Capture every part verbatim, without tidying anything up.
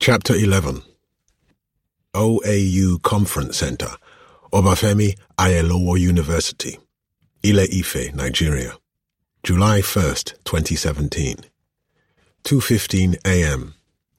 Chapter eleven. O A U Conference Center, Obafemi Awolowo University, Ile-Ife, Nigeria. July first, twenty seventeen. two fifteen a m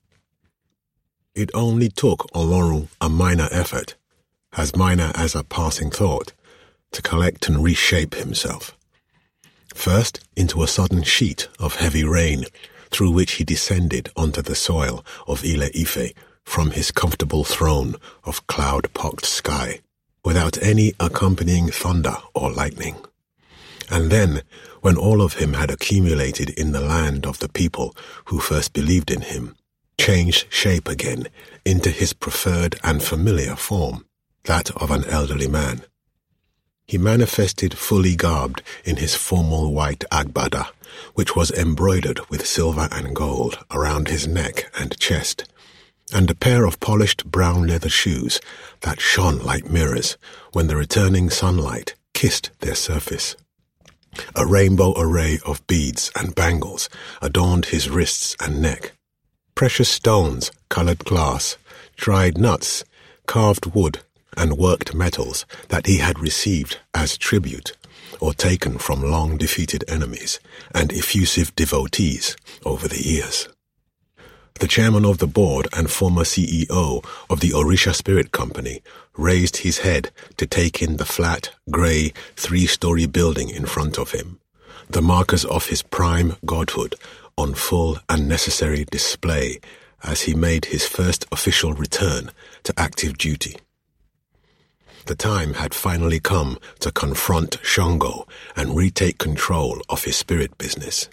It only took Olorun a minor effort, as minor as a passing thought, to collect and reshape himself. First, into a sudden sheet of heavy rain, through which he descended onto the soil of Ile-Ife from his comfortable throne of cloud-pocked sky, without any accompanying thunder or lightning. And then, when all of him had accumulated in the land of the people who first believed in him, changed shape again into his preferred and familiar form, that of an elderly man. He manifested fully garbed in his formal white agbada, which was embroidered with silver and gold around his neck and chest, and a pair of polished brown leather shoes that shone like mirrors when the returning sunlight kissed their surface. A rainbow array of beads and bangles adorned his wrists and neck. Precious stones, colored glass, dried nuts, carved wood, and worked metals that he had received as tribute or taken from long-defeated enemies and effusive devotees over the years. The chairman of the board and former C E O of the Orisha Spirit Company raised his head to take in the flat, grey, three-story building in front of him, the markers of his prime godhood on full and necessary display as he made his first official return to active duty. The time had finally come to confront Shango and retake control of his spirit business.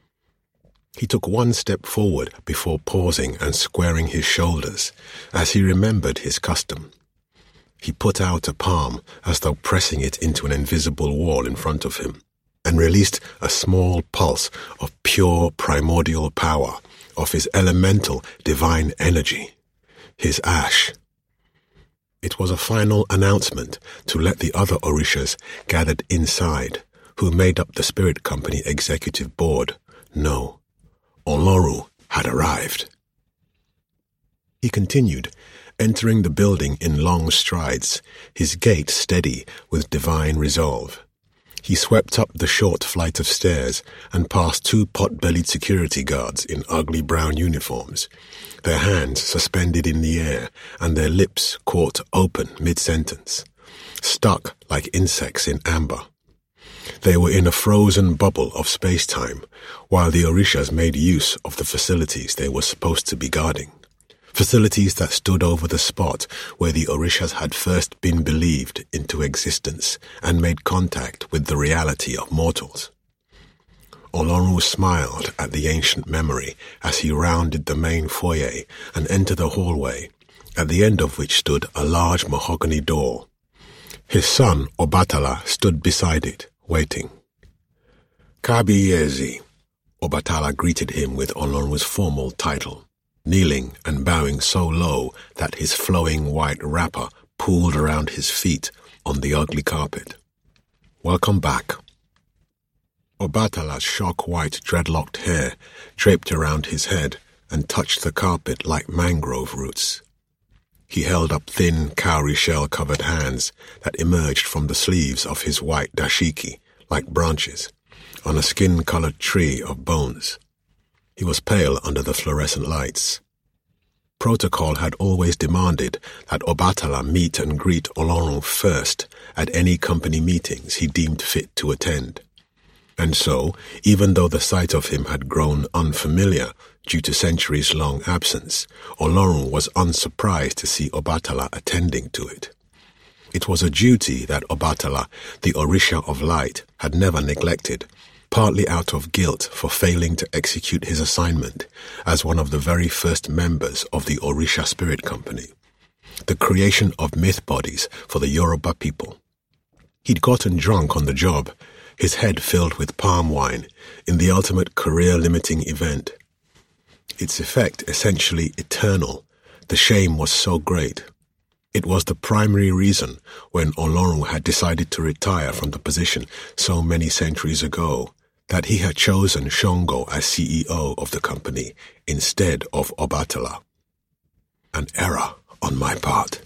He took one step forward before pausing and squaring his shoulders as he remembered his custom. He put out a palm as though pressing it into an invisible wall in front of him, and released a small pulse of pure primordial power, of his elemental divine energy, his ash. It was a final announcement to let the other Orishas gathered inside, who made up the Spirit Company executive board, know Olorun had arrived. He continued, entering the building in long strides, his gait steady with divine resolve. He swept up the short flight of stairs and past two pot-bellied security guards in ugly brown uniforms, their hands suspended in the air and their lips caught open mid-sentence, stuck like insects in amber. They were in a frozen bubble of space-time, while the Orishas made use of the facilities they were supposed to be guarding, facilities that stood over the spot where the Orishas had first been believed into existence and made contact with the reality of mortals. Olorun smiled at the ancient memory as he rounded the main foyer and entered the hallway, at the end of which stood a large mahogany door. His son, Obatala, stood beside it, waiting. Kabiyesi, Obatala greeted him with Olorun's formal title, kneeling and bowing so low that his flowing white wrapper pooled around his feet on the ugly carpet. Welcome back. Obatala's shock-white dreadlocked hair draped around his head and touched the carpet like mangrove roots. He held up thin cowrie shell-covered hands that emerged from the sleeves of his white dashiki like branches on a skin-colored tree of bones. He was pale under the fluorescent lights. Protocol had always demanded that Obatala meet and greet Olorun first at any company meetings he deemed fit to attend. And so, even though the sight of him had grown unfamiliar due to centuries-long absence, Olorun was unsurprised to see Obatala attending to it. It was a duty that Obatala, the Orisha of Light, had never neglected, partly out of guilt for failing to execute his assignment as one of the very first members of the Orisha Spirit Company, the creation of myth bodies for the Yoruba people. He'd gotten drunk on the job, his head filled with palm wine, in the ultimate career-limiting event. Its effect essentially eternal, the shame was so great. It was the primary reason when Olorun had decided to retire from the position so many centuries ago that he had chosen Shango as C E O of the company instead of Obatala. an error on my part.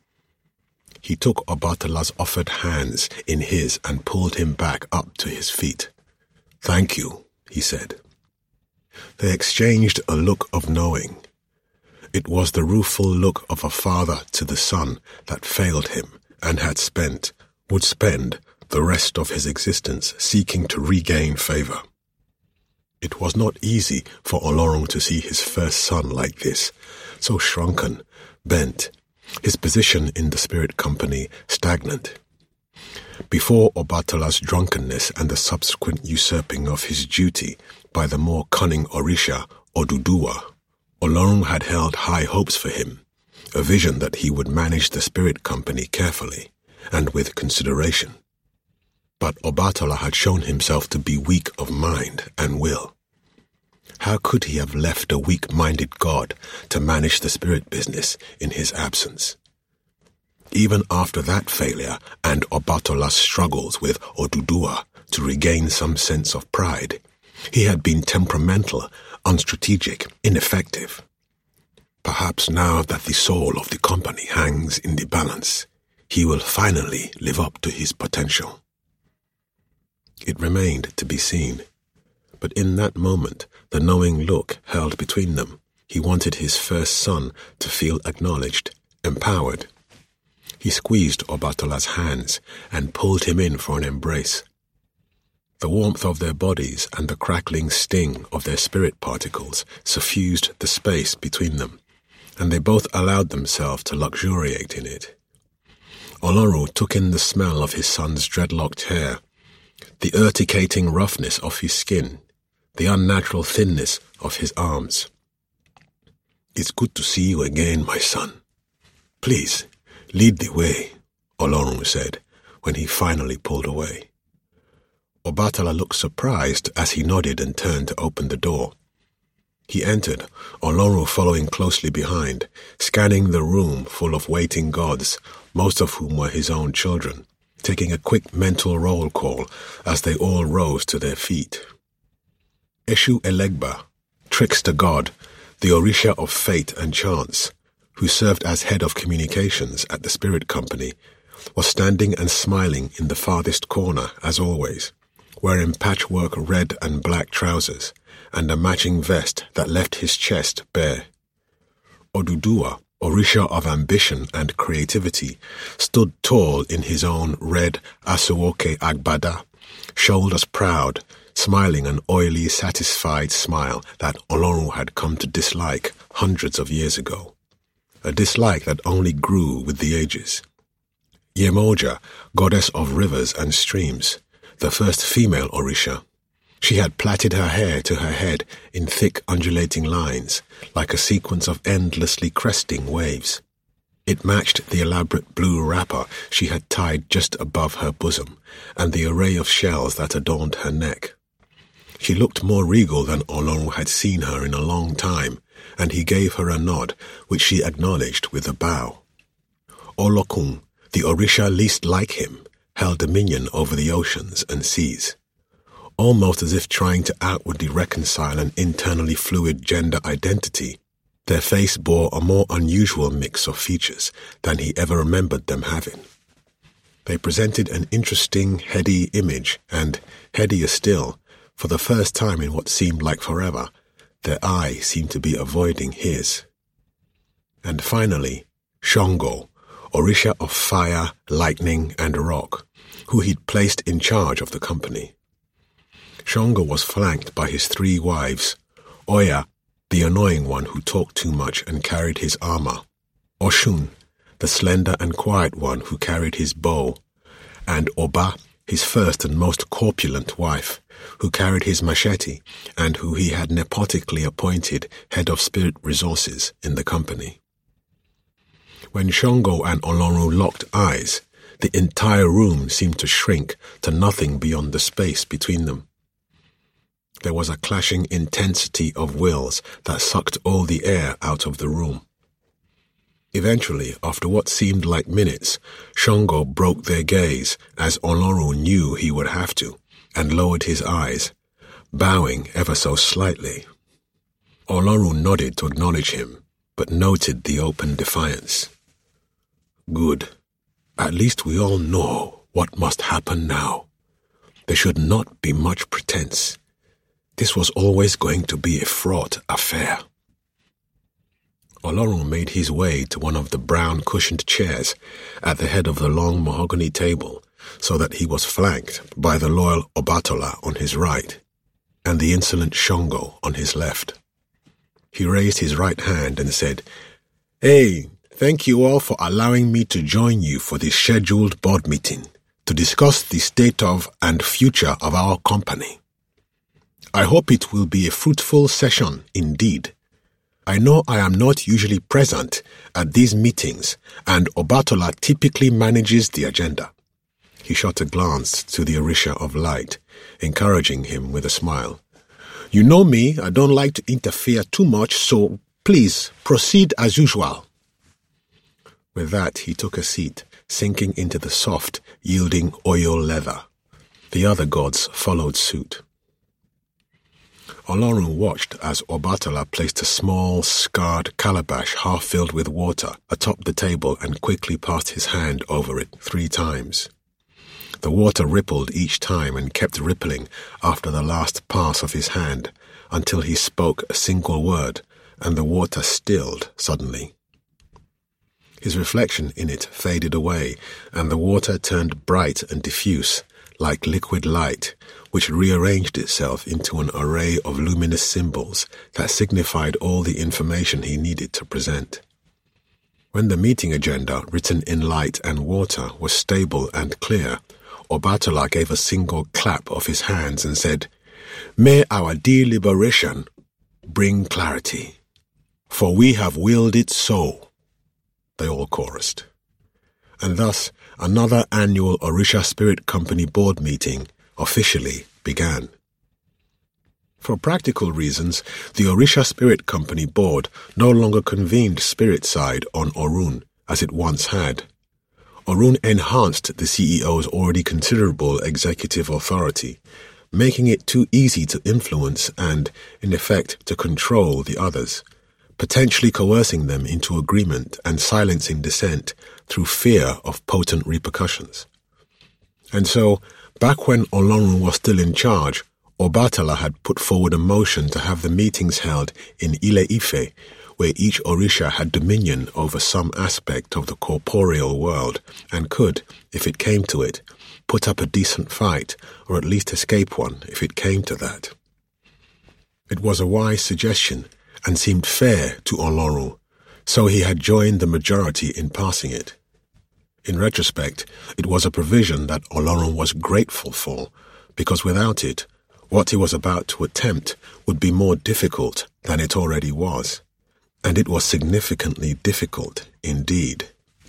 He took Obatala's offered hands in his and pulled him back up to his feet. "Thank you," he said. They exchanged a look of knowing. It was the rueful look of a father to the son that failed him and had spent, would spend, the rest of his existence seeking to regain favor. It was not easy for Olorun to see his first son like this, so shrunken, bent, his position in the spirit company stagnant. Before Obatala's drunkenness and the subsequent usurping of his duty by the more cunning Orisha, Oduduwa, Olorun had held high hopes for him, a vision that he would manage the spirit company carefully and with consideration. But Obatala had shown himself to be weak of mind and will. How could he have left a weak-minded god to manage the spirit business in his absence? Even after that failure and Obatala's struggles with Oduduwa to regain some sense of pride, he had been temperamental, unstrategic, ineffective. Perhaps now that the soul of the company hangs in the balance, he will finally live up to his potential. It remained to be seen. But in that moment, the knowing look held between them, he wanted his first son to feel acknowledged, empowered. He squeezed Obatala's hands and pulled him in for an embrace. The warmth of their bodies and the crackling sting of their spirit particles suffused the space between them, and they both allowed themselves to luxuriate in it. Olorun took in the smell of his son's dreadlocked hair, the urticating roughness of his skin, the unnatural thinness of his arms. "It's good to see you again, my son. Please, lead the way," Olorun said, when he finally pulled away. Obatala looked surprised as he nodded and turned to open the door. He entered, Olorun following closely behind, scanning the room full of waiting gods, most of whom were his own children, taking a quick mental roll call as they all rose to their feet. Eshu Elegba, trickster god, the Orisha of fate and chance, who served as head of communications at the spirit company, was standing and smiling in the farthest corner as always, wearing patchwork red and black trousers and a matching vest that left his chest bare. Oduduwa, Orisha of ambition and creativity, stood tall in his own red Asuoke Agbada, shoulders proud, smiling an oily, satisfied smile that Olorun had come to dislike hundreds of years ago, a dislike that only grew with the ages. Yemoja, goddess of rivers and streams, the first female Orisha. She had plaited her hair to her head in thick undulating lines, like a sequence of endlessly cresting waves. It matched the elaborate blue wrapper she had tied just above her bosom and the array of shells that adorned her neck. She looked more regal than Olorun had seen her in a long time, and he gave her a nod, which she acknowledged with a bow. Olokun, the Orisha least like him, held dominion over the oceans and seas. Almost as if trying to outwardly reconcile an internally fluid gender identity, their face bore a more unusual mix of features than he ever remembered them having. They presented an interesting, heady image, and, headier still, for the first time in what seemed like forever, their eye seemed to be avoiding his. And finally, Shongo, Orisha of fire, lightning, and rock, who he'd placed in charge of the company. Shongo was flanked by his three wives, Oya, the annoying one who talked too much and carried his armor, Oshun, the slender and quiet one who carried his bow, and Oba, his first and most corpulent wife, who carried his machete and who he had nepotically appointed head of spirit resources in the company. When Shongo and Olorun locked eyes, the entire room seemed to shrink to nothing beyond the space between them. There was a clashing intensity of wills that sucked all the air out of the room. Eventually, after what seemed like minutes, Shongo broke their gaze, as Olorun knew he would have to, and lowered his eyes, bowing ever so slightly. Olorun nodded to acknowledge him, but noted the open defiance. Good. At least we all know what must happen now. There should not be much pretense. This was always going to be a fraught affair. Olorun made his way to one of the brown cushioned chairs at the head of the long mahogany table, so that he was flanked by the loyal Obatola on his right and the insolent Shongo on his left. He raised his right hand and said, "Hey, thank you all for allowing me to join you for this scheduled board meeting to discuss the state of and future of our company. I hope it will be a fruitful session indeed. I know I am not usually present at these meetings, and Obatola typically manages the agenda." He shot a glance to the Orisha of Light, encouraging him with a smile. "You know me, I don't like to interfere too much, so please proceed as usual." With that, he took a seat, sinking into the soft, yielding oil leather. The other gods followed suit. Olorun watched as Obatola placed a small, scarred calabash half filled with water atop the table and quickly passed his hand over it three times. The water rippled each time and kept rippling after the last pass of his hand until he spoke a single word and the water stilled suddenly. His reflection in it faded away and the water turned bright and diffuse like liquid light, which rearranged itself into an array of luminous symbols that signified all the information he needed to present. When the meeting agenda, written in light and water, was stable and clear, Obatola gave a single clap of his hands and said, "May our deliberation bring clarity, for we have willed it so." They all chorused. And thus, another annual Orisha Spirit Company board meeting officially began. For practical reasons, the Orisha Spirit Company board no longer convened spirit side on Orun as it once had. Orun enhanced the C E O's already considerable executive authority, making it too easy to influence and, in effect, to control the others, potentially coercing them into agreement and silencing dissent through fear of potent repercussions. And so, back when Olorun was still in charge, Obatola had put forward a motion to have the meetings held in Ile-Ife, where each Orisha had dominion over some aspect of the corporeal world and could, if it came to it, put up a decent fight, or at least escape one if it came to that. It was a wise suggestion and seemed fair to Olorun, so he had joined the majority in passing it. In retrospect, it was a provision that Olorun was grateful for, because without it, what he was about to attempt would be more difficult than it already was. And it was significantly difficult indeed.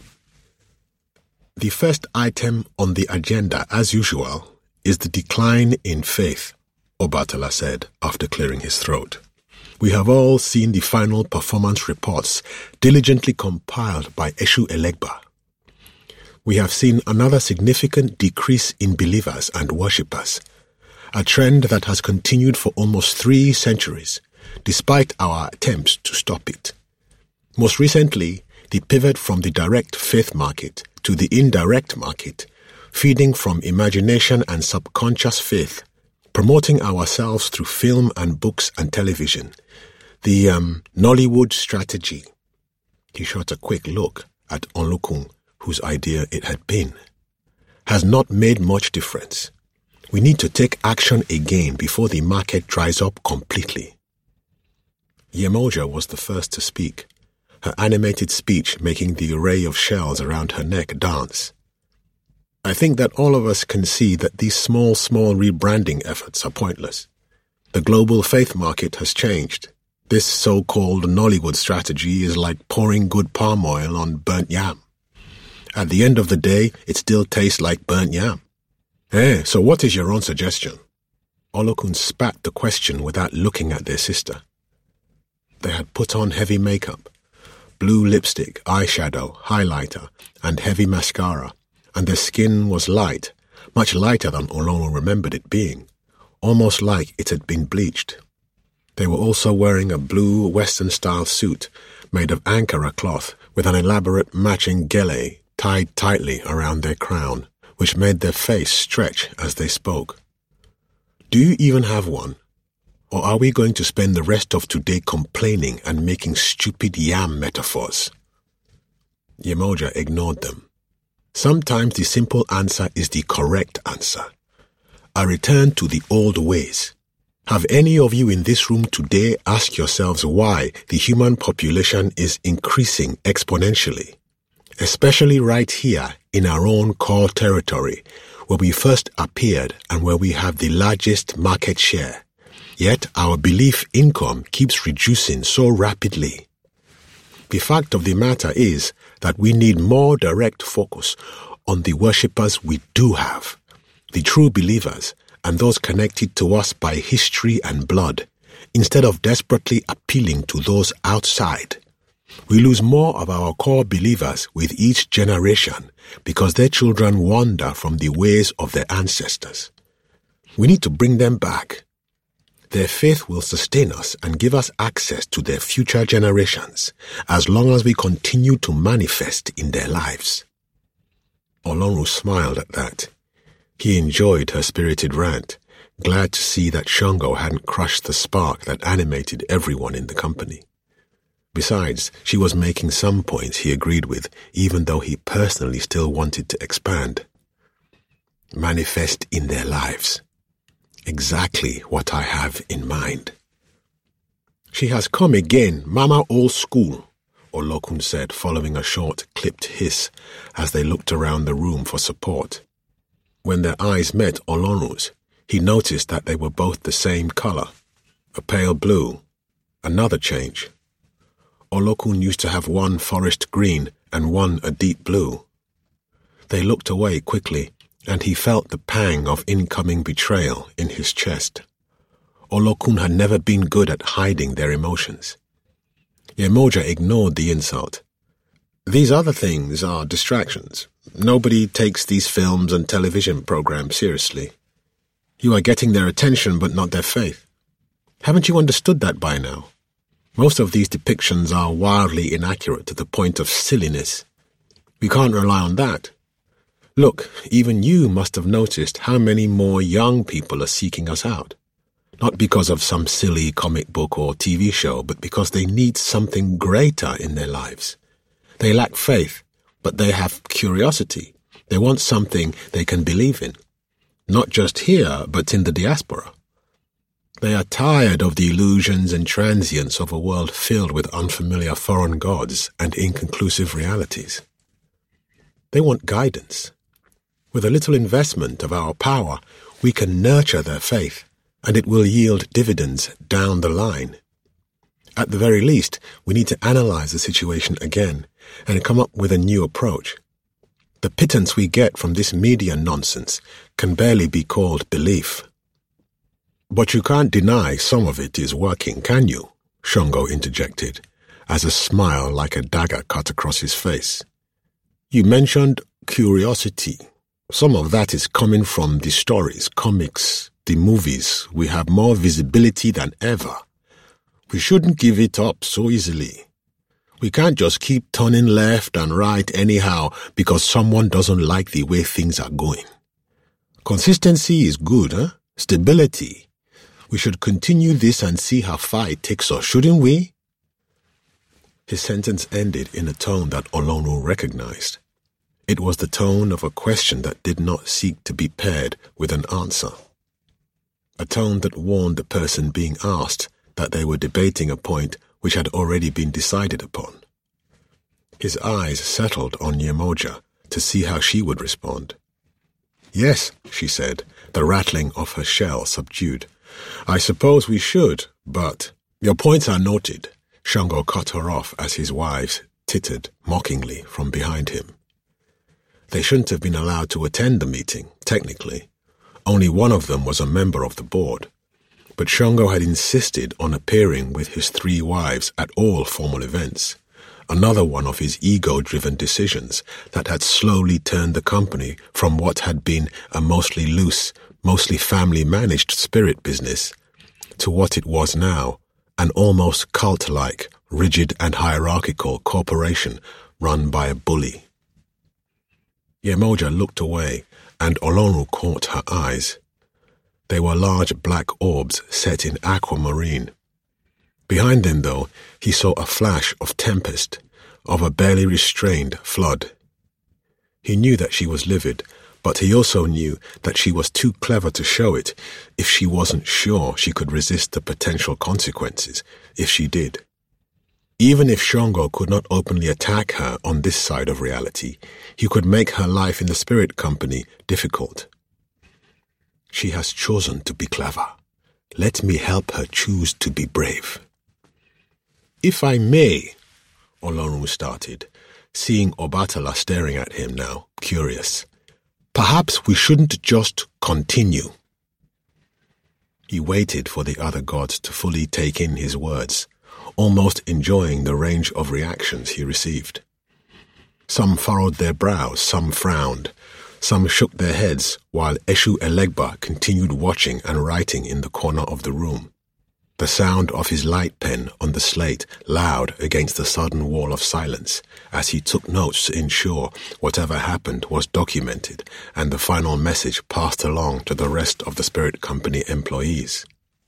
The first item on the agenda, as usual, is the decline in faith, Obatola said after clearing his throat. We have all seen the final performance reports diligently compiled by Eshu Elegba. We have seen another significant decrease in believers and worshippers, a trend that has continued for almost three centuries, despite our attempts to stop it. Most recently, the pivot from the direct faith market to the indirect market, feeding from imagination and subconscious faith, promoting ourselves through film and books and television, the um, Nollywood strategy. He shot a quick look at Onlukun, whose idea it had been, has not made much difference. We need to take action again before the market dries up completely. Yemoja was the first to speak, her animated speech making the array of shells around her neck dance. I think that all of us can see that these small, small rebranding efforts are pointless. The global faith market has changed. This so-called Nollywood strategy is like pouring good palm oil on burnt yam. At the end of the day, it still tastes like burnt yam. Eh, so what is your own suggestion? Olokun spat the question without looking at their sister. They had put on heavy makeup, blue lipstick, eyeshadow, highlighter, and heavy mascara, and their skin was light, much lighter than Olorun remembered it being, almost like it had been bleached. They were also wearing a blue Western-style suit made of Ankara cloth with an elaborate matching gele tied tightly around their crown, which made their face stretch as they spoke. Do you even have one? Or are we going to spend the rest of today complaining and making stupid yam metaphors? Yemoja ignored them. Sometimes the simple answer is the correct answer. A return to the old ways. Have any of you in this room today asked yourselves why the human population is increasing exponentially? Especially right here in our own core territory, where we first appeared and where we have the largest market share. Yet our belief income keeps reducing so rapidly. The fact of the matter is that we need more direct focus on the worshippers we do have, the true believers and those connected to us by history and blood, instead of desperately appealing to those outside. We lose more of our core believers with each generation because their children wander from the ways of their ancestors. We need to bring them back. Their faith will sustain us and give us access to their future generations as long as we continue to manifest in their lives. Olonru smiled at that. He enjoyed her spirited rant, glad to see that Shango hadn't crushed the spark that animated everyone in the company. Besides, she was making some points he agreed with, even though he personally still wanted to expand. Manifest in their lives. Exactly what I have in mind. She has come again, Mama old school, Olokun said, following a short, clipped hiss as they looked around the room for support. When their eyes met Olonu's, he noticed that they were both the same color, a pale blue. Another change. Olokun used to have one forest green and one a deep blue. They looked away quickly, and he felt the pang of incoming betrayal in his chest. Olokun had never been good at hiding their emotions. Yemoja ignored the insult. These other things are distractions. Nobody takes these films and television programs seriously. You are getting their attention but not their faith. Haven't you understood that by now? Most of these depictions are wildly inaccurate to the point of silliness. We can't rely on that. Look, even you must have noticed how many more young people are seeking us out. Not because of some silly comic book or T V show, but because they need something greater in their lives. They lack faith, but they have curiosity. They want something they can believe in. Not just here, but in the diaspora. They are tired of the illusions and transience of a world filled with unfamiliar foreign gods and inconclusive realities. They want guidance. With a little investment of our power, we can nurture their faith, and it will yield dividends down the line. At the very least, we need to analyze the situation again and come up with a new approach. The pittance we get from this media nonsense can barely be called belief. But you can't deny some of it is working, can you? Shango interjected, as a smile like a dagger cut across his face. You mentioned curiosity. Some of that is coming from the stories, comics, the movies. We have more visibility than ever. We shouldn't give it up so easily. We can't just keep turning left and right anyhow because someone doesn't like the way things are going. Consistency is good, huh? Stability. We should continue this and see how far it takes us, shouldn't we? His sentence ended in a tone that Olonu recognized. It was the tone of a question that did not seek to be paired with an answer. A tone that warned the person being asked that they were debating a point which had already been decided upon. His eyes settled on Yemoja to see how she would respond. Yes, she said, the rattling of her shell subdued. I suppose we should, but... Your points are noted. Shango cut her off as his wives tittered mockingly from behind him. They shouldn't have been allowed to attend the meeting, technically. Only one of them was a member of the board. But Shango had insisted on appearing with his three wives at all formal events, another one of his ego-driven decisions that had slowly turned the company from what had been a mostly loose, mostly family-managed spirit business to what it was now, an almost cult-like, rigid and hierarchical corporation run by a bully. Yemoja looked away, and Olorun caught her eyes. They were large black orbs set in aquamarine. Behind them, though, he saw a flash of tempest, of a barely restrained flood. He knew that she was livid, but he also knew that she was too clever to show it if she wasn't sure she could resist the potential consequences if she did. Even if Shango could not openly attack her on this side of reality, he could make her life in the spirit company difficult. She has chosen to be clever. Let me help her choose to be brave. If I may, Olorun started, seeing Obatala staring at him now, curious. Perhaps we shouldn't just continue. He waited for the other gods to fully take in his words, almost enjoying the range of reactions he received. Some furrowed their brows, some frowned, some shook their heads, while Eshu Elegba continued watching and writing in the corner of the room. The sound of his light pen on the slate loud against the sudden wall of silence as he took notes to ensure whatever happened was documented and the final message passed along to the rest of the Spirit Company employees.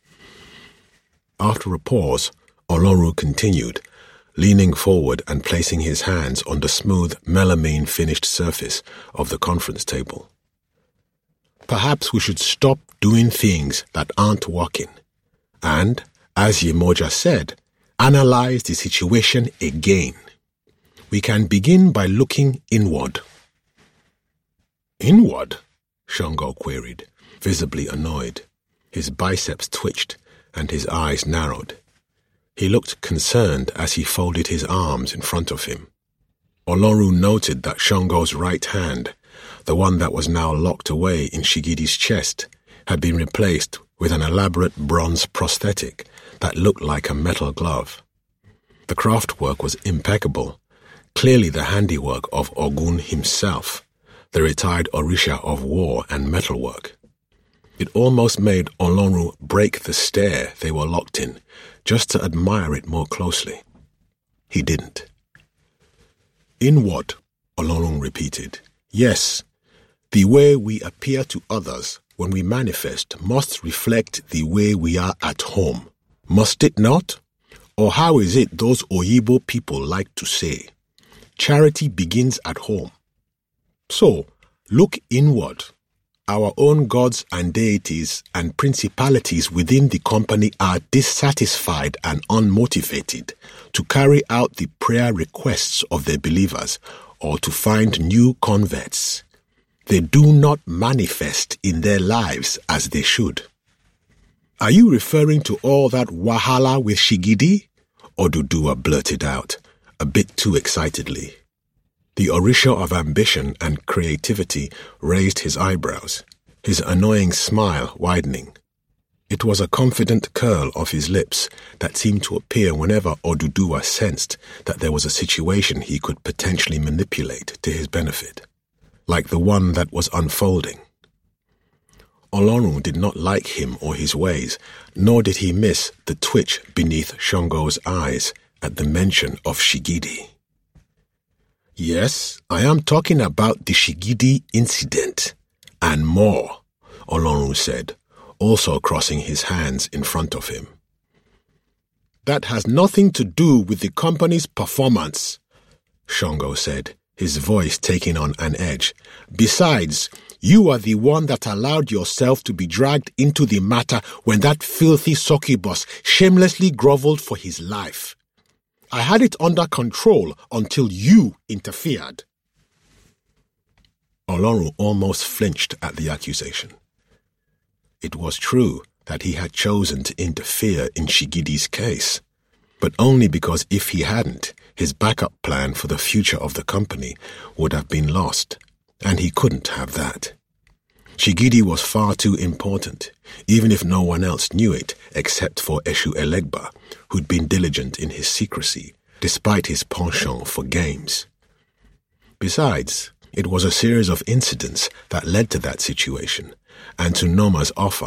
After a pause, Olorun continued, leaning forward and placing his hands on the smooth, melamine-finished surface of the conference table. Perhaps we should stop doing things that aren't working, and, as Yemoja said, analyze the situation again. We can begin by looking inward. Inward? Shango queried, visibly annoyed. His biceps twitched and his eyes narrowed. He looked concerned as he folded his arms in front of him. Olorun noted that Shango's right hand, the one that was now locked away in Shigidi's chest, had been replaced with an elaborate bronze prosthetic that looked like a metal glove. The craftwork was impeccable, clearly the handiwork of Ogun himself, the retired Orisha of war and metalwork. It almost made Olorun break the stare they were locked in, just to admire it more closely. He didn't. Inward, Olorun repeated. Yes, the way we appear to others when we manifest must reflect the way we are at home. Must it not? Or how is it those Oyibo people like to say, charity begins at home? So, look inward. Our own gods and deities and principalities within the company are dissatisfied and unmotivated to carry out the prayer requests of their believers or to find new converts. They do not manifest in their lives as they should. Are you referring to all that wahala with Shigidi? Oduduwa blurted out, a bit too excitedly. The Orisha of ambition and creativity raised his eyebrows, his annoying smile widening. It was a confident curl of his lips that seemed to appear whenever Oduduwa sensed that there was a situation he could potentially manipulate to his benefit, like the one that was unfolding. Olorun did not like him or his ways, nor did he miss the twitch beneath Shango's eyes at the mention of Shigidi. Yes, I am talking about the Shigidi incident, and more, Olorun said, also crossing his hands in front of him. That has nothing to do with the company's performance, Shango said, his voice taking on an edge. Besides, you are the one that allowed yourself to be dragged into the matter when that filthy succubus shamelessly groveled for his life. I had it under control until you interfered. Olorun almost flinched at the accusation. It was true that he had chosen to interfere in Shigidi's case, but only because if he hadn't, his backup plan for the future of the company would have been lost, and he couldn't have that. Shigidi was far too important, even if no one else knew it except for Eshu Elegba, who'd been diligent in his secrecy, despite his penchant for games. Besides, it was a series of incidents that led to that situation, and to Noma's offer,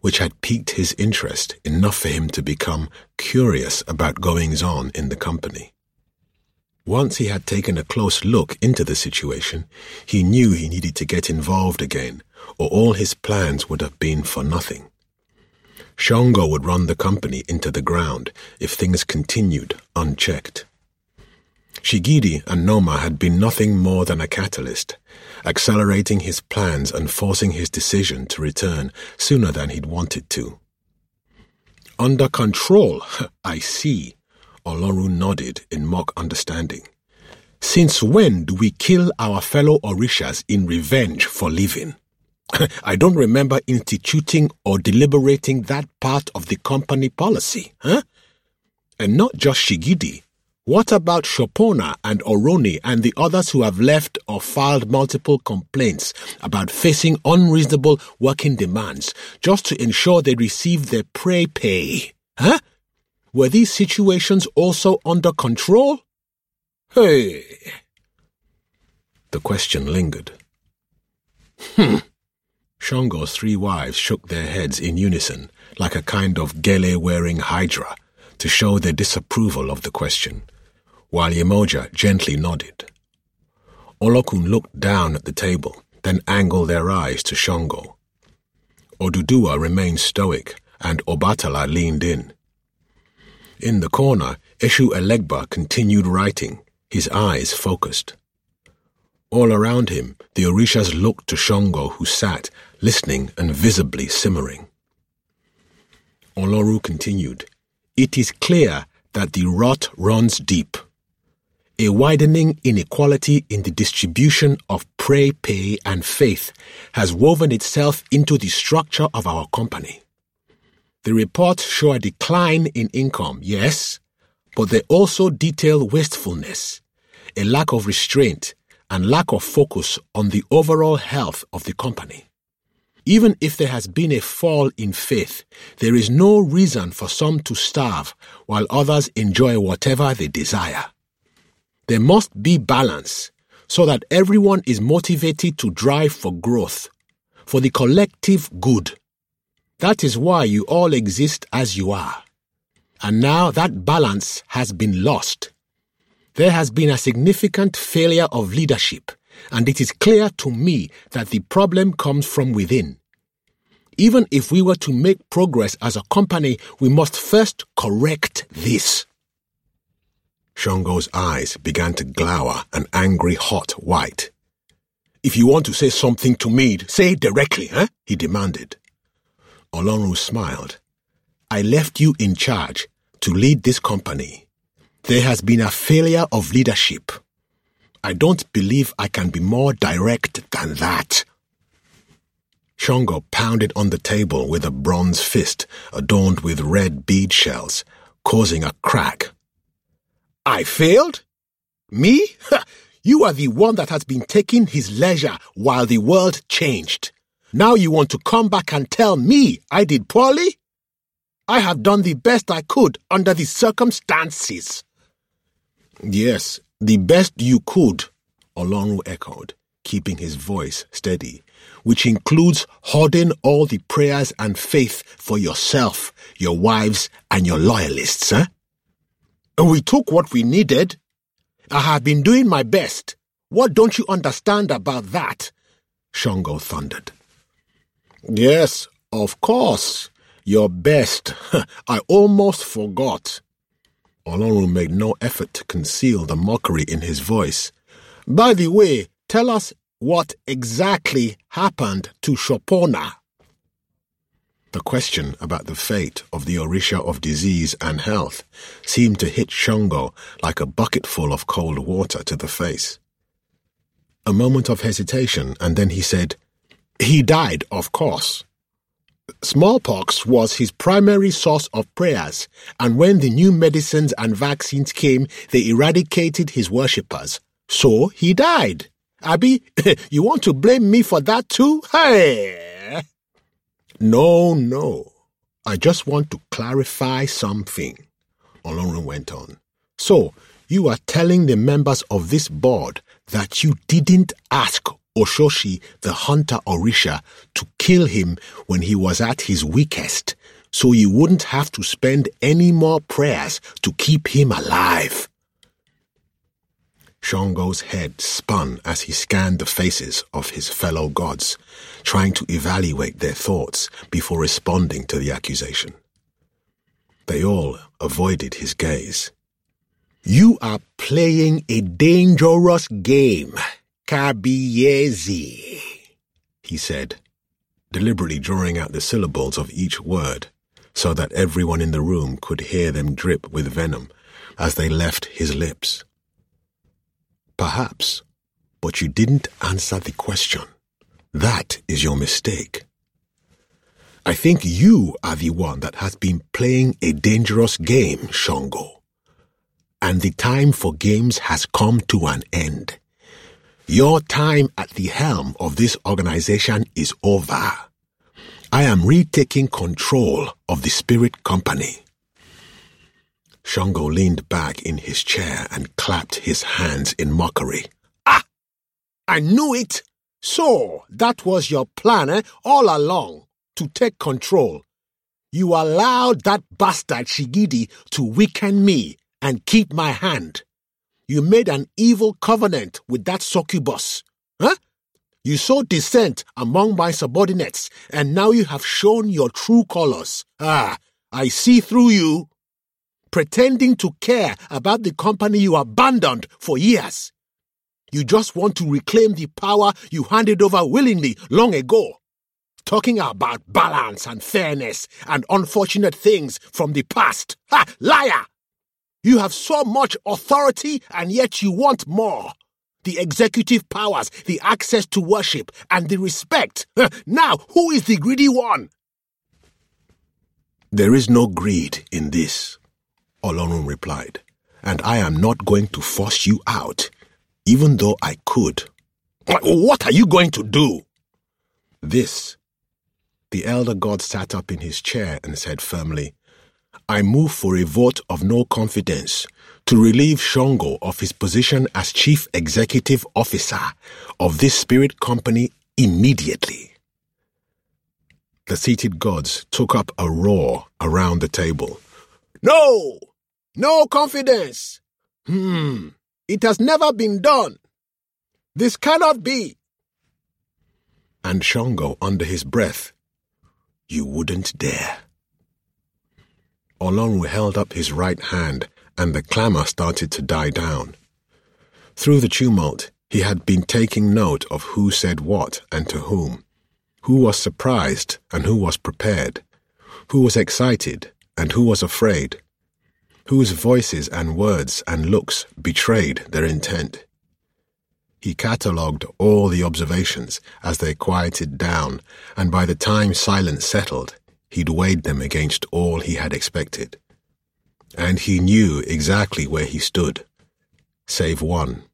which had piqued his interest enough for him to become curious about goings-on in the company. Once he had taken a close look into the situation, he knew he needed to get involved again, or all his plans would have been for nothing. Shango would run the company into the ground if things continued unchecked. Shigidi and Noma had been nothing more than a catalyst, accelerating his plans and forcing his decision to return sooner than he'd wanted to. Under control, I see, Oloru nodded in mock understanding. Since when do we kill our fellow Orishas in revenge for living? I don't remember instituting or deliberating that part of the company policy, huh? And not just Shigidi. What about Shopona and Oroni and the others who have left or filed multiple complaints about facing unreasonable working demands just to ensure they receive their prey pay? Huh? Were these situations also under control? Hey! The question lingered. Hmm. Shango's three wives shook their heads in unison, like a kind of gele-wearing hydra, to show their disapproval of the question, while Yemoja gently nodded. Olokun looked down at the table, then angled their eyes to Shango. Oduduwa remained stoic, and Obatala leaned in. In the corner, Eshu Elegba continued writing, his eyes focused. All around him, the Orishas looked to Shango, who sat, listening and visibly simmering. Oloru continued, "It is clear that the rot runs deep. A widening inequality in the distribution of prey pay and faith has woven itself into the structure of our company. The reports show a decline in income, yes, but they also detail wastefulness, a lack of restraint, and lack of focus on the overall health of the company. Even if there has been a fall in faith, there is no reason for some to starve while others enjoy whatever they desire. There must be balance so that everyone is motivated to drive for growth, for the collective good. That is why you all exist as you are. And now that balance has been lost. There has been a significant failure of leadership, and it is clear to me that the problem comes from within. Even if we were to make progress as a company, we must first correct this." Shango's eyes began to glower an angry hot white. "If you want to say something to me, say it directly, eh?" he demanded. Oloru smiled. "I left you in charge to lead this company. There has been a failure of leadership. I don't believe I can be more direct than that." Shango pounded on the table with a bronze fist adorned with red bead shells, causing a crack. "I failed? Me? You are the one that has been taking his leisure while the world changed. Now you want to come back and tell me I did poorly? I have done the best I could under the circumstances." "Yes, the best you could," Oloru echoed, keeping his voice steady, "which includes hoarding all the prayers and faith for yourself, your wives, and your loyalists, eh? We took what we needed. I have been doing my best. What don't you understand about that?" Shango thundered. "Yes, of course. Your best. I almost forgot." Oloru made no effort to conceal the mockery in his voice. "By the way, tell us what exactly happened to Shopona." The question about the fate of the Orisha of disease and health seemed to hit Shango like a bucketful of cold water to the face. A moment of hesitation, and then he said, "He died, of course. Smallpox was his primary source of prayers, and when the new medicines and vaccines came, they eradicated his worshippers. So he died. Abi, you want to blame me for that too? Hey! No, no. I just want to clarify something," Oloru went on. "So, you are telling the members of this board that you didn't ask Oshoshi, the hunter Orisha, to kill him when he was at his weakest, so you wouldn't have to spend any more prayers to keep him alive. Shango's head spun as he scanned the faces of his fellow gods, trying to evaluate their thoughts before responding to the accusation. They all avoided his gaze. You are playing a dangerous game, Kabiyesi, he said, deliberately drawing out the syllables of each word so that everyone in the room could hear them drip with venom as they left his lips. Perhaps, but you didn't answer the question. That is your mistake. I think you are the one that has been playing a dangerous game, Shango. And the time for games has come to an end. Your time at the helm of this organization is over. I am retaking control of the Spirit Company. Shango leaned back in his chair and clapped his hands in mockery. Ah! I knew it! So, that was your plan, eh, all along, to take control. You allowed that bastard Shigidi to weaken me and keep my hand. You made an evil covenant with that succubus. Huh? You sowed dissent among my subordinates, and now you have shown your true colors. Ah, I see through you. Pretending to care about the company you abandoned for years. You just want to reclaim the power you handed over willingly long ago. Talking about balance and fairness and unfortunate things from the past. Ha! Liar! You have so much authority and yet you want more. The executive powers, the access to worship, and the respect. Now, who is the greedy one? There is no greed in this, Olorun replied, and I am not going to force you out, even though I could. What are you going to do? This. The elder god sat up in his chair and said firmly, I move for a vote of no confidence to relieve Shango of his position as Chief Executive Officer of this spirit company immediately. The seated gods took up a roar around the table. No! No confidence! Hmm, it has never been done. This cannot be. And Shango, under his breath, you wouldn't dare. Olorun held up his right hand, and the clamour started to die down. Through the tumult, he had been taking note of who said what and to whom, who was surprised and who was prepared, who was excited and who was afraid, whose voices and words and looks betrayed their intent. He catalogued all the observations as they quieted down, and by the time silence settled, he'd weighed them against all he had expected. And he knew exactly where he stood, save one.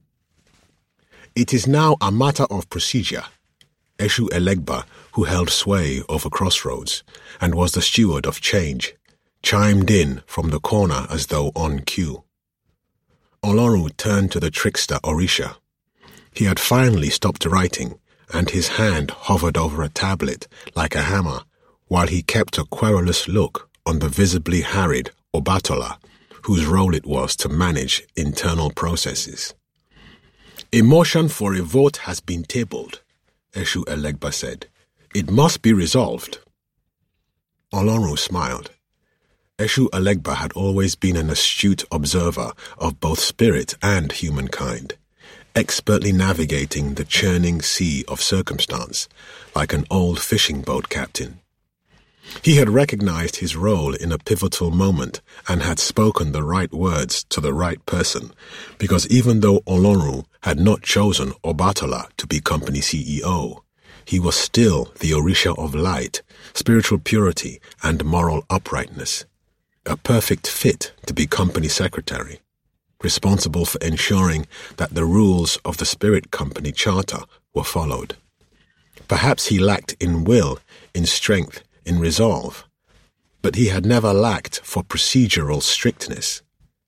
It is now a matter of procedure. Eshu Elegba, who held sway over Crossroads and was the steward of change, chimed in from the corner as though on cue. Olorun turned to the trickster Orisha. He had finally stopped writing, and his hand hovered over a tablet like a hammer, while he kept a querulous look on the visibly harried Obatola, whose role it was to manage internal processes. A motion for a vote has been tabled, Eshu Elegba said. It must be resolved. Olorun smiled. Eshu Elegba had always been an astute observer of both spirit and humankind, expertly navigating the churning sea of circumstance like an old fishing boat captain. He had recognized his role in a pivotal moment and had spoken the right words to the right person, because even though Olorun had not chosen Obatola to be company C E O, he was still the Orisha of light, spiritual purity, and moral uprightness, a perfect fit to be company secretary, responsible for ensuring that the rules of the spirit company charter were followed. Perhaps he lacked in will, in strength, in resolve, but he had never lacked for procedural strictness.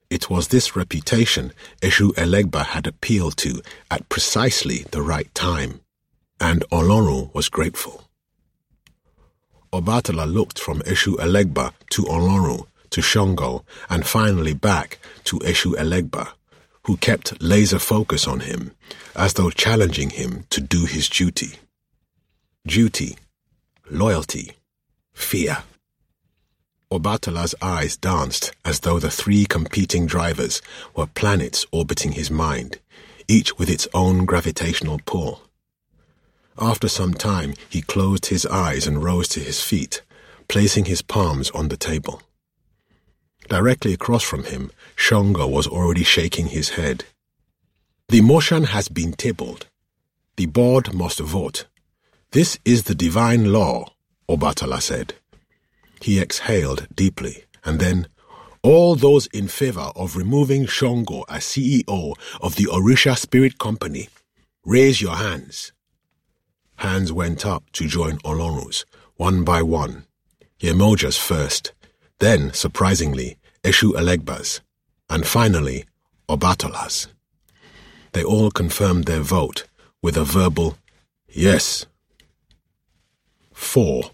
It was this reputation Eshu Elegba had appealed to at precisely the right time, and Olorun was grateful. Obatala looked from Eshu Elegba to Olorun, to Shango, and finally back to Eshu Elegba, who kept laser focus on him, as though challenging him to do his duty. Duty, loyalty, fear. Obatala's eyes danced as though the three competing drivers were planets orbiting his mind, each with its own gravitational pull. After some time, he closed his eyes and rose to his feet, placing his palms on the table. Directly across from him, Shango was already shaking his head. The motion has been tabled. The board must vote. This is the divine law, Obatala said. He exhaled deeply, and then, all those in favor of removing Shango as C E O of the Orisha Spirit Company, raise your hands. Hands went up to join Olorun's, one by one. Yemoja's first, then, surprisingly, Eshu Elegba's, and finally, Obatala's. They all confirmed their vote with a verbal yes. Four.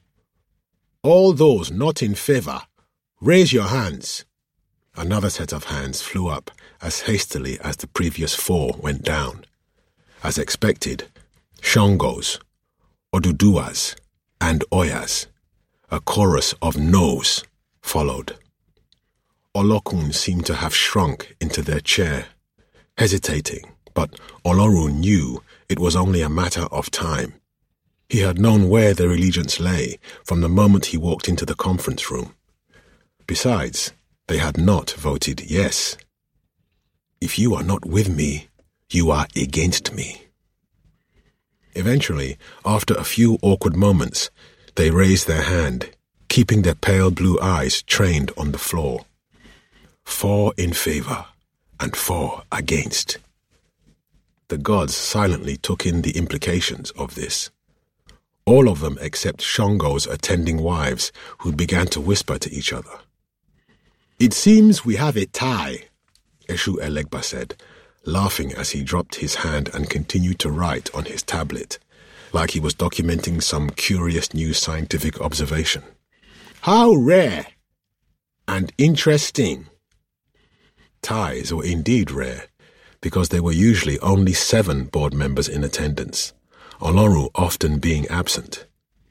All those not in favor, raise your hands. Another set of hands flew up as hastily as the previous four went down. As expected, Shango's, Oduduwa's, and Oya's. A chorus of no's followed. Olokun seemed to have shrunk into their chair, hesitating, but Olorun knew it was only a matter of time. He had known where their allegiance lay from the moment he walked into the conference room. Besides, they had not voted yes. If you are not with me, you are against me. Eventually, after a few awkward moments, they raised their hand, keeping their pale blue eyes trained on the floor. Four in favor, and four against. The gods silently took in the implications of this. All of them except Shango's attending wives, who began to whisper to each other. It seems we have a tie, Eshu Elegba said, laughing as he dropped his hand and continued to write on his tablet, like he was documenting some curious new scientific observation. How rare and interesting. Ties were indeed rare, because there were usually only seven board members in attendance, Olorun often being absent.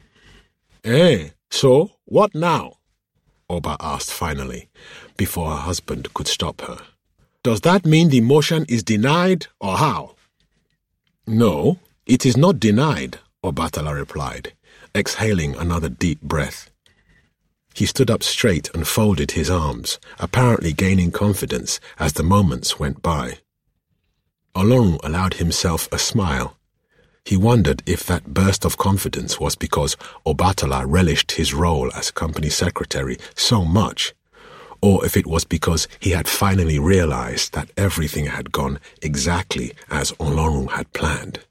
Eh, so what now? Oba asked finally, before her husband could stop her. Does that mean the motion is denied, or how? No, it is not denied, Obatala replied, exhaling another deep breath. He stood up straight and folded his arms, apparently gaining confidence as the moments went by. Olorun allowed himself a smile. He wondered if that burst of confidence was because Obatala relished his role as company secretary so much, or if it was because he had finally realized that everything had gone exactly as Olorun had planned.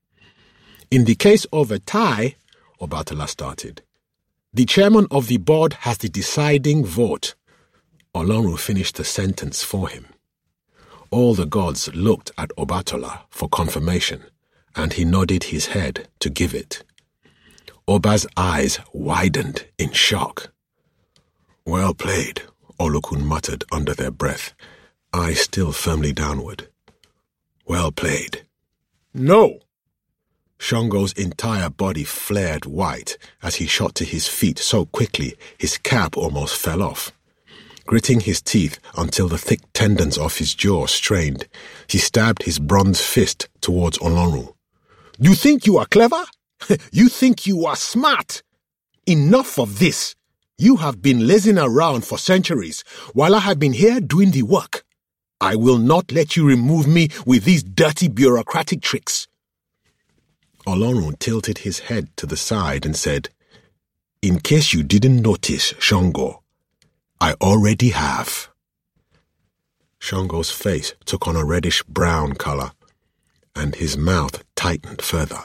In the case of a tie, Obatala started, the chairman of the board has the deciding vote. Olorun finished the sentence for him. All the gods looked at Obatala for confirmation, and he nodded his head to give it. Oba's eyes widened in shock. Well played, Olokun muttered under their breath, eyes still firmly downward. Well played. No! Shango's entire body flared white as he shot to his feet so quickly his cap almost fell off. Gritting his teeth until the thick tendons of his jaw strained, he stabbed his bronze fist towards Olorun. You think you are clever? You think you are smart? Enough of this. You have been lazing around for centuries while I have been here doing the work. I will not let you remove me with these dirty bureaucratic tricks. Olorun tilted his head to the side and said, In case you didn't notice, Shango, I already have. Shango's face took on a reddish-brown color, and his mouth tightened further.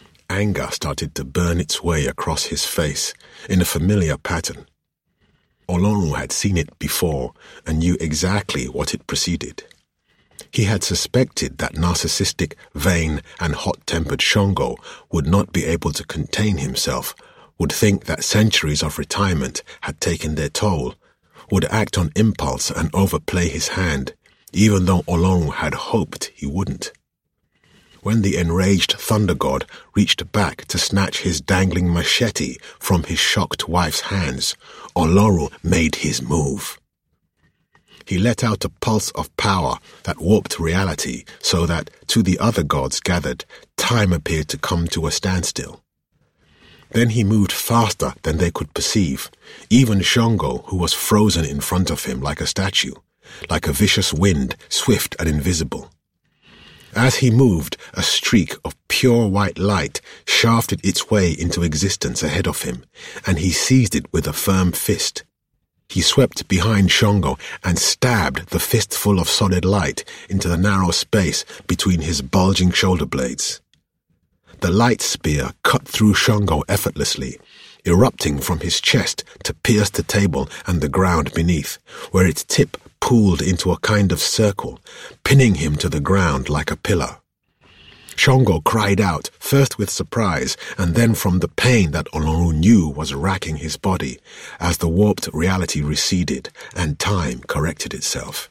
Anger started to burn its way across his face in a familiar pattern. Olorun had seen it before and knew exactly what it preceded. He had suspected that narcissistic, vain, and hot-tempered Shango would not be able to contain himself, would think that centuries of retirement had taken their toll, would act on impulse and overplay his hand, even though Olorun had hoped he wouldn't. When the enraged thunder god reached back to snatch his dangling machete from his shocked wife's hands, Olorun made his move. He let out a pulse of power that warped reality so that, to the other gods gathered, time appeared to come to a standstill. Then he moved faster than they could perceive, even Shango, who was frozen in front of him like a statue, like a vicious wind, swift and invisible. As he moved, a streak of pure white light shafted its way into existence ahead of him, and he seized it with a firm fist. He swept behind Shango and stabbed the fistful of solid light into the narrow space between his bulging shoulder blades. The light spear cut through Shango effortlessly, erupting from his chest to pierce the table and the ground beneath, where its tip pooled into a kind of circle, pinning him to the ground like a pillar. Shango cried out, first with surprise, and then from the pain that Olorun knew was racking his body, as the warped reality receded and time corrected itself.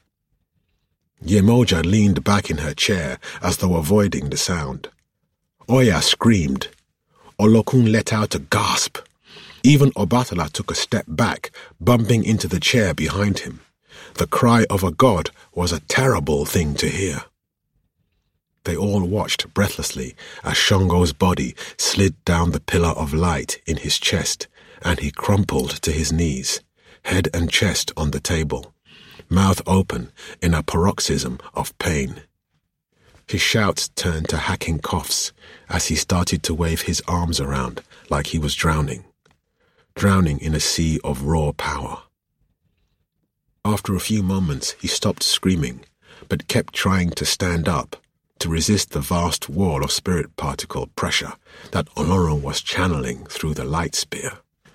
Yemoja leaned back in her chair as though avoiding the sound. Oya screamed. Olokun let out a gasp. Even Obatala took a step back, bumping into the chair behind him. The cry of a god was a terrible thing to hear. They all watched breathlessly as Shango's body slid down the pillar of light in his chest, and he crumpled to his knees, head and chest on the table, mouth open in a paroxysm of pain. His shouts turned to hacking coughs as he started to wave his arms around like he was drowning, drowning in a sea of raw power. After a few moments, he stopped screaming, but kept trying to stand up, to resist the vast wall of spirit particle pressure that Olorun was channeling through the light spear.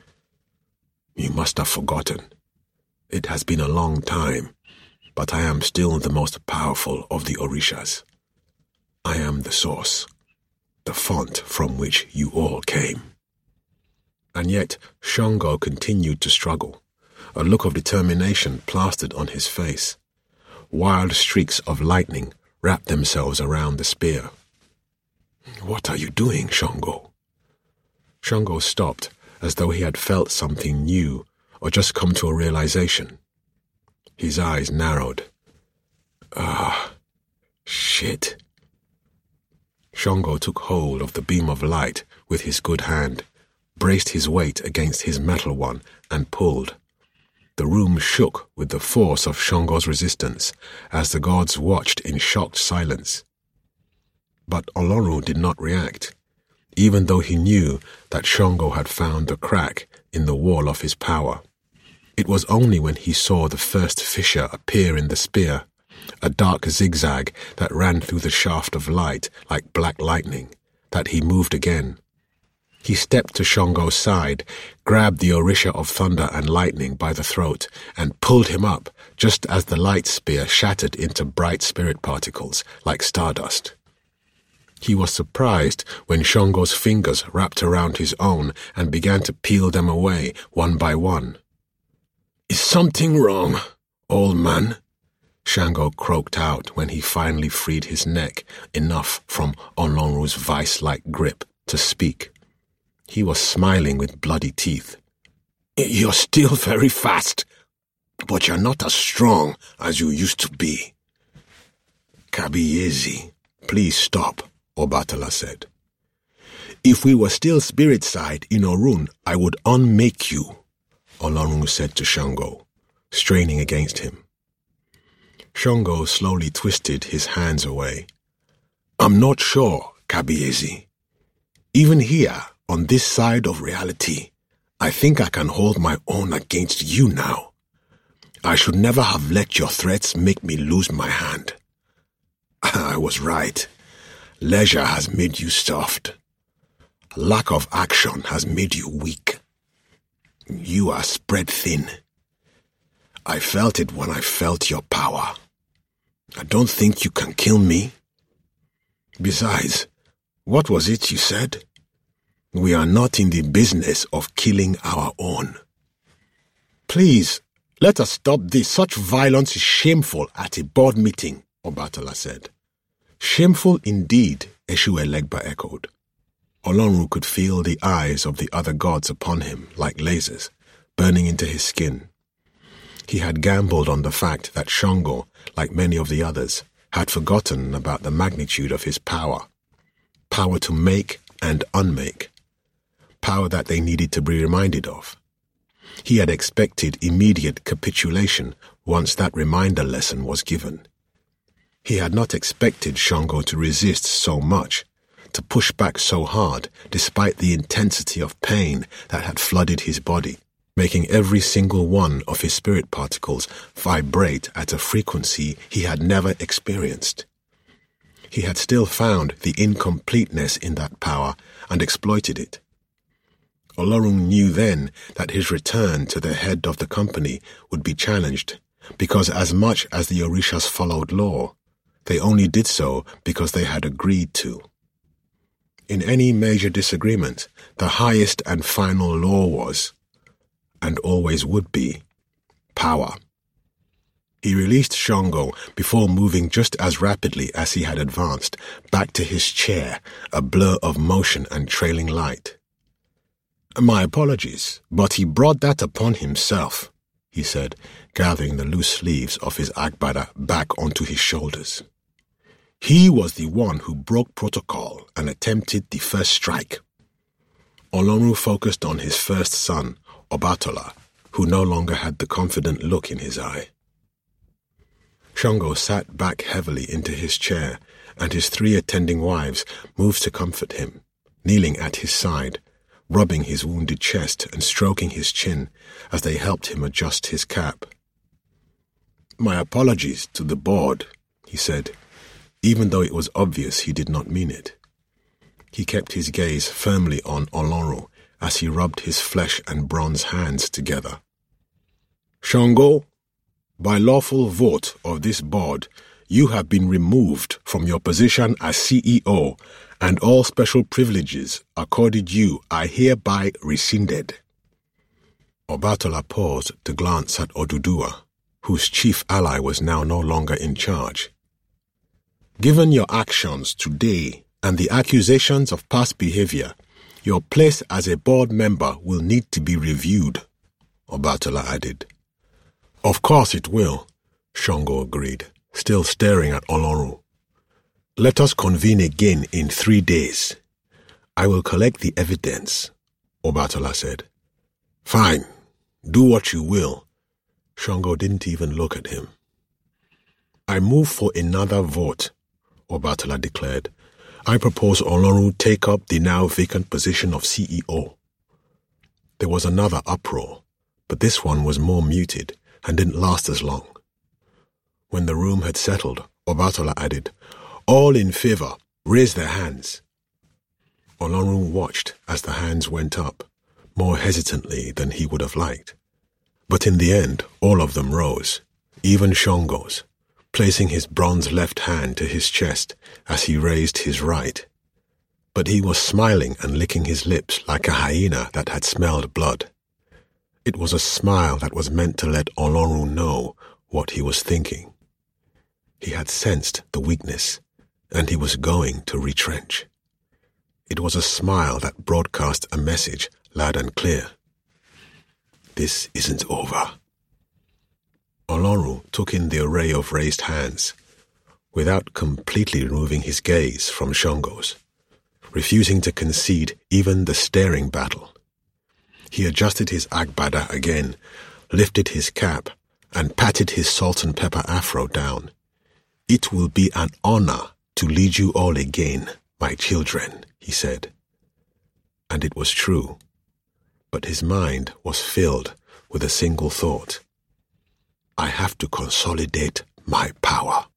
You must have forgotten. It has been a long time, but I am still the most powerful of the Orishas. I am the source, the font from which you all came. And yet Shango continued to struggle, a look of determination plastered on his face. Wild streaks of lightning wrapped themselves around the spear. What are you doing, Shango? Shango stopped, as though he had felt something new or just come to a realization. His eyes narrowed. Ah, shit. Shango took hold of the beam of light with his good hand, braced his weight against his metal one, and pulled. The room shook with the force of Shango's resistance as the gods watched in shocked silence. But Olorun did not react, even though he knew that Shango had found the crack in the wall of his power. It was only when he saw the first fissure appear in the spear, a dark zigzag that ran through the shaft of light like black lightning, that he moved again. He stepped to Shango's side, grabbed the Orisha of thunder and lightning by the throat, and pulled him up just as the light spear shattered into bright spirit particles like stardust. He was surprised when Shango's fingers wrapped around his own and began to peel them away one by one. Is something wrong, old man? Shango croaked out when he finally freed his neck enough from Olorun's vice-like grip to speak. He was smiling with bloody teeth. You're still very fast, but you're not as strong as you used to be. Kabiyesi, please stop, Obatala said. If we were still spirit side in Orun, I would unmake you, Olorun said to Shango, straining against him. Shango slowly twisted his hands away. I'm not sure, Kabiyesi. Even here, on this side of reality, I think I can hold my own against you now. I should never have let your threats make me lose my hand. I was right. Leisure has made you soft. Lack of action has made you weak. You are spread thin. I felt it when I felt your power. I don't think you can kill me. Besides, what was it you said? We are not in the business of killing our own. Please, let us stop this. Such violence is shameful at a board meeting, Obatala said. Shameful indeed, Eshu-Elegba echoed. Olorun could feel the eyes of the other gods upon him like lasers, burning into his skin. He had gambled on the fact that Shango, like many of the others, had forgotten about the magnitude of his power. Power to make and unmake. Power that they needed to be reminded of. He had expected immediate capitulation once that reminder lesson was given. He had not expected Shango to resist so much, to push back so hard despite the intensity of pain that had flooded his body, making every single one of his spirit particles vibrate at a frequency he had never experienced. He had still found the incompleteness in that power and exploited it. Olorun knew then that his return to the head of the company would be challenged, because as much as the Orishas followed law, they only did so because they had agreed to. In any major disagreement, the highest and final law was, and always would be, power. He released Shango before moving just as rapidly as he had advanced, back to his chair, a blur of motion and trailing light. My apologies, but he brought that upon himself, he said, gathering the loose sleeves of his agbada back onto his shoulders. He was the one who broke protocol and attempted the first strike. Olorun focused on his first son, Obatola, who no longer had the confident look in his eye. Shango sat back heavily into his chair, and his three attending wives moved to comfort him, kneeling at his side, rubbing his wounded chest and stroking his chin as they helped him adjust his cap. My apologies to the board, he said, even though it was obvious he did not mean it. He kept his gaze firmly on Olorun as he rubbed his flesh and bronze hands together. Shango, by lawful vote of this board, you have been removed from your position as C E O, and all special privileges accorded you are hereby rescinded. Obatola paused to glance at Oduduwa, whose chief ally was now no longer in charge. Given your actions today and the accusations of past behavior, your place as a board member will need to be reviewed, Obatola added. Of course it will, Shango agreed, still staring at Olorun. Let us convene again in three days. I will collect the evidence, Obatola said. Fine, do what you will. Shango didn't even look at him. I move for another vote, Obatola declared. I propose Olorun take up the now vacant position of C E O. There was another uproar, but this one was more muted and didn't last as long. When the room had settled, Obatola added, All in favor, raise their hands. Olorun watched as the hands went up, more hesitantly than he would have liked. But in the end, all of them rose, even Shango's, placing his bronze left hand to his chest as he raised his right. But he was smiling and licking his lips like a hyena that had smelled blood. It was a smile that was meant to let Olorun know what he was thinking. He had sensed the weakness, and he was going to retrench. It was a smile that broadcast a message loud and clear. This isn't over. Olorun took in the array of raised hands, without completely removing his gaze from Shango's, refusing to concede even the staring battle. He adjusted his agbada again, lifted his cap, and patted his salt and pepper afro down. It will be an honor to lead you all again, my children, he said. And it was true, but his mind was filled with a single thought. I have to consolidate my power.